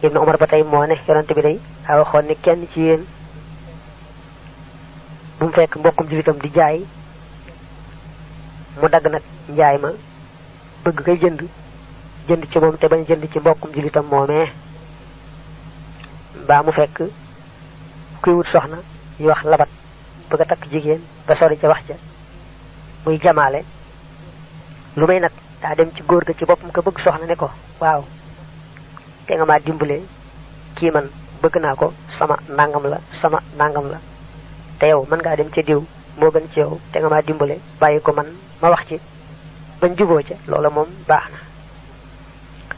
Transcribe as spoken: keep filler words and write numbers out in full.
ibnu umar batay mo ne yonante bi day a waxon ni kenn ci yeen bu fekk mbokum julitam di jaay mu dag nak njaay ma bëgg kay jënd jënd ci mom te bañ jënd ci mbokum julitam momé ba mu fekk kuy wut soxna yi wax labat bëgg tak jigéen ba sori ci wax ja muy jamaale lu may nak da dem ci góor ga ci boppam ka bëgg soxna ne ko waaw te nga ma dimbulé ki man bëgg naa ko sama nangam la sama nangam la te yow man nga dem ci diw mo gën ci yow te nga ma dimbulé bayiko man ma wax ci bañ juboo ca loola moom baax na